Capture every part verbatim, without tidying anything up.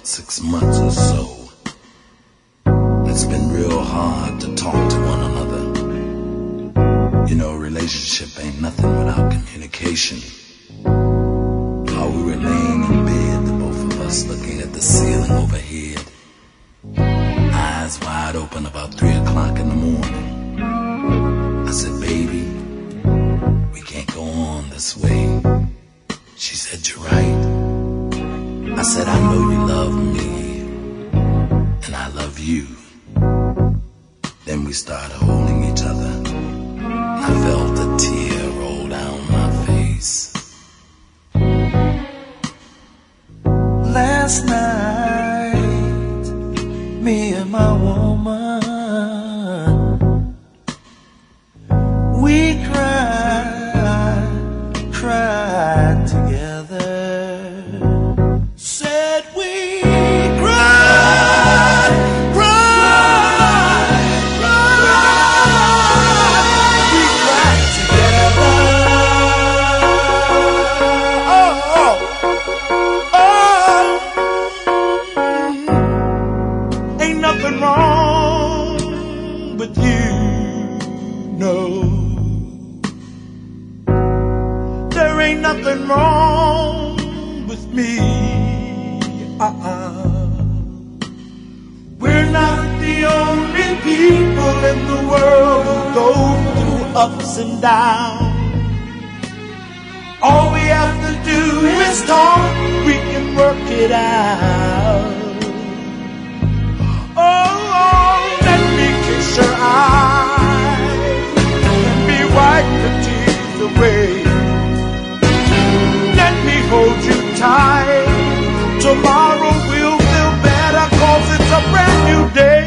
about six months or so. It's been real hard to talk to one another. You know, a relationship ain't nothing without communication. How we were laying in bed, the both of us looking at the ceiling overhead, eyes wide open about three o'clock in the morning. I said, baby, we can't go on this way. She said, you're right. I said, I know you love me, and I love you. Then we started holding each other. I felt a tear roll down my face. Last night, me and my woman, we cried, cried together. Said we cried, cried, cried, we cried together. Oh, oh, oh. Ain't nothing wrong with you, no. There ain't nothing wrong with me. Uh-uh. We're not the only people in the world who go through ups and downs. All we have to do is talk, we can work it out. Oh, let me kiss your eyes, let me wipe the tears away. Let me hold you tight. Tomorrow will feel better, cause it's a brand new day.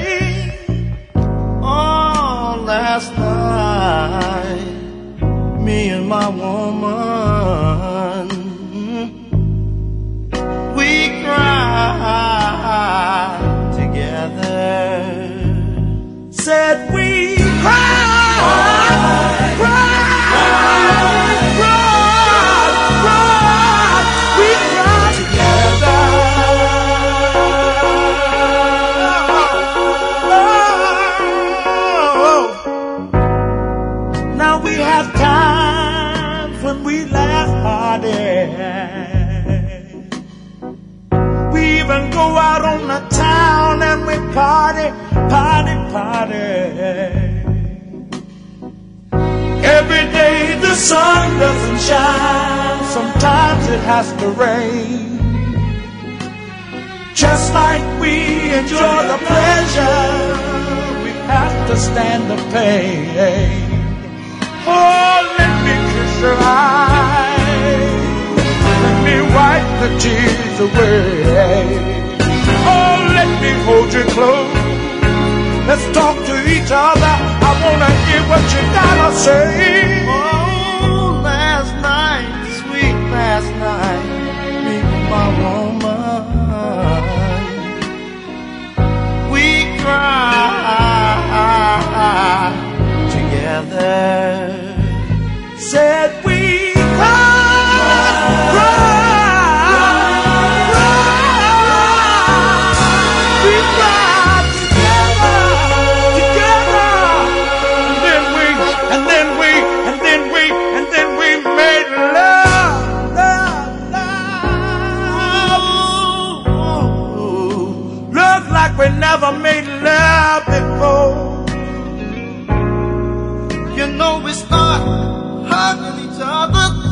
Oh, last night, me and my woman, we cried together. Said we cried, cried, cried, cried, cried, we cried together. Now we have times when we laugh harder. We even go out on the town and we party, party, party. Every day the sun doesn't shine, sometimes it has to rain. Just like we enjoy the pleasure, we have to stand the pain. Oh, let me kiss your eyes, let me wipe the tears away. Oh, let me hold you close, let's talk to each other. I wanna hear what you gotta say. Oh, last night, sweet last night, me and my woman, we cried together. Said we cried, cried, cried, we cried together, together. And then we, and then we, and then we, and then we made love, love, love. Love like we never made love before. You know we start hugging each other.